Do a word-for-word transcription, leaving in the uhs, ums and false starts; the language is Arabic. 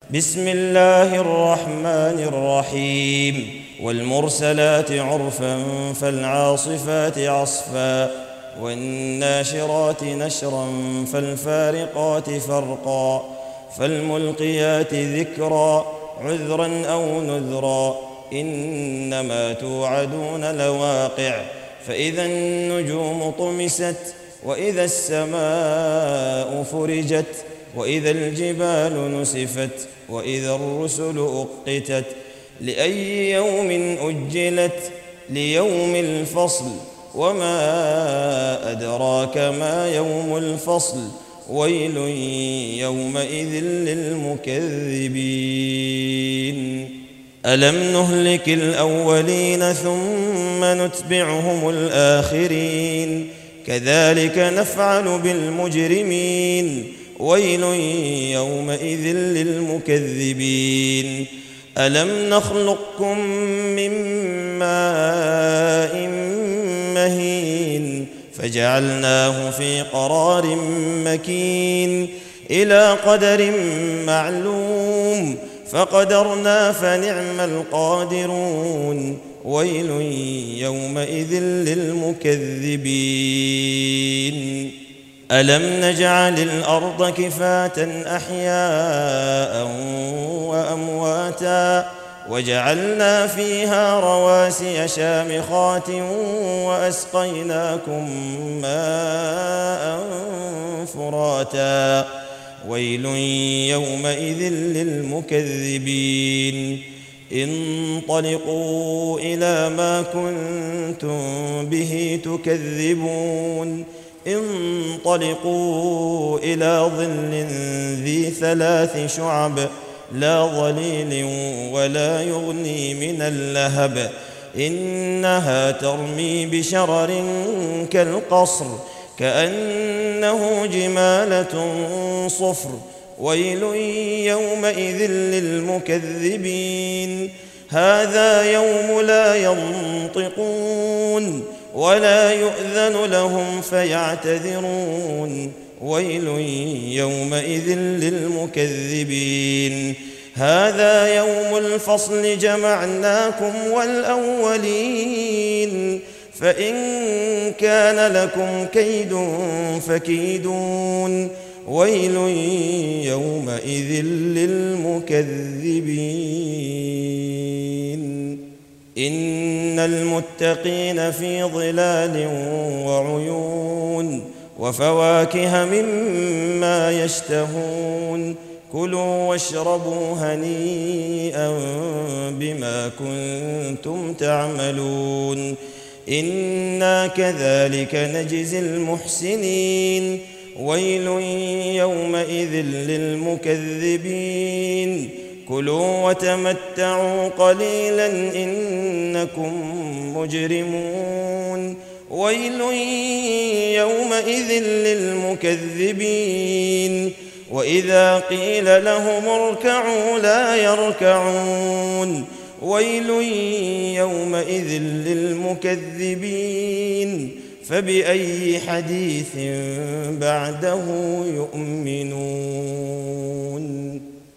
بسم الله الرحمن الرحيم والمرسلات عرفا فالعاصفات عصفا والناشرات نشرا فالفارقات فرقا فالملقيات ذكرا عذرا أو نذرا إنما توعدون لواقع فإذا النجوم طمست وإذا السماء فرجت وإذا الجبال نسفت وإذا الرسل أقتت لأي يوم أجلت ليوم الفصل وما أدراك ما يوم الفصل ويل يومئذ للمكذبين ألم نهلك الأولين ثم نتبعهم الآخرين كذلك نفعل بالمجرمين ويل يومئذ للمكذبين ألم نخلقكم من ماء مهين فجعلناه في قرار مكين إلى قدر معلوم فقدرنا فنعم القادرون ويل يومئذ للمكذبين ألم نجعل الأرض كفاة أحياء وأمواتا وجعلنا فيها رواسي شامخات وأسقيناكم ماء فراتا ويل يومئذ للمكذبين انطلقوا إلى ما كنتم به تكذبون انطلقوا إلى ظل ذي ثلاث شعب لا ظليل ولا يغني من اللهب إنها ترمي بشرر كالقصر كأنه جمالة صفر ويل يومئذ للمكذبين هذا يوم لا ينطقون ولا يؤذن لهم فيعتذرون ويل يومئذ للمكذبين هذا يوم الفصل جمعناكم والأولين فإن كان لكم كيد فكيدون ويل يومئذ للمكذبين إن المتقين في ظلال وعيون وفواكه مما يشتهون كلوا واشربوا هنيئا بما كنتم تعملون إنا كذلك نجزي المحسنين ويل يومئذ للمكذبين كلوا وتمتعوا قليلا إنكم مجرمون ويل يومئذ للمكذبين وإذا قيل لهم اركعوا لا يركعون ويل يومئذ للمكذبين فبأي حديث بعده يؤمنون